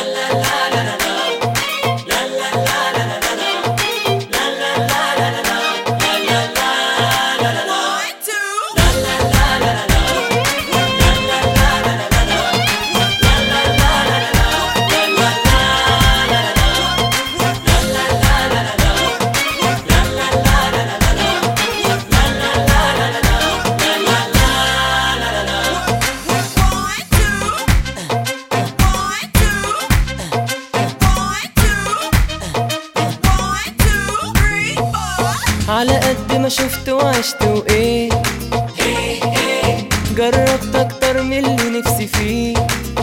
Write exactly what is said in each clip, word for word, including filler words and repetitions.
على قد ما شفت وعشت وايه جربت اكتر من اللي نفسي فيه.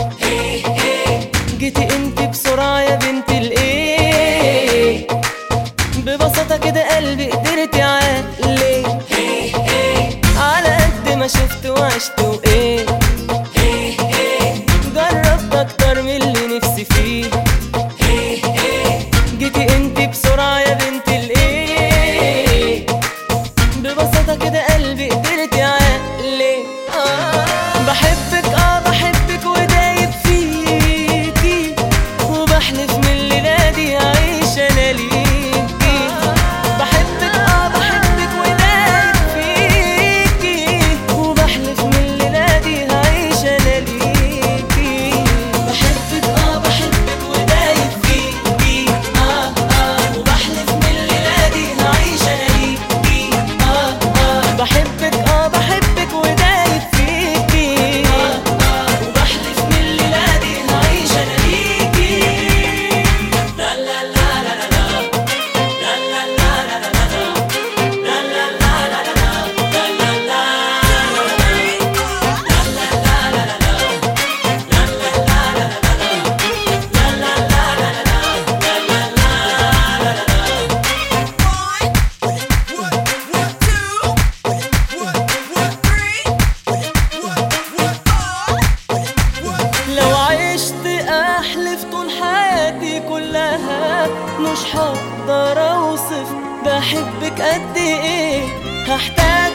جيتي انت بسرعة يا بنت الايه، ببساطة كده قلبي قدرت عقلي. على قد ما شفت وعشت وايه جربت اكتر من اللي نفسي فيه. جيتي انت بسرعة يا بنت الايه، ببساطة كده قلبي قدرت عقلي. آه بحبك اه بحبك ودايب فيكي، وبحلف من الليلة دي هعيش انا ليكي. بحبك اه بحبك ودايب فيكي، وبحلف من الليلة دي هعيش انا ليكي. بحبك اه بحبك ودايب فيكي، اه اه وبحلف من الليلة دي هعيش انا ليكي. اه اه بحبك اه بحبك ودايب فيكي، اه اه وبحلف من الليلة دي هعيش انا ليكي. لا لا لا لا لا لا لا لا لا لا لا لا لا لا لا. لو عشت احلف طول حياتي كلها مش هقدر اوصف بحبك قد ايه. هحتاج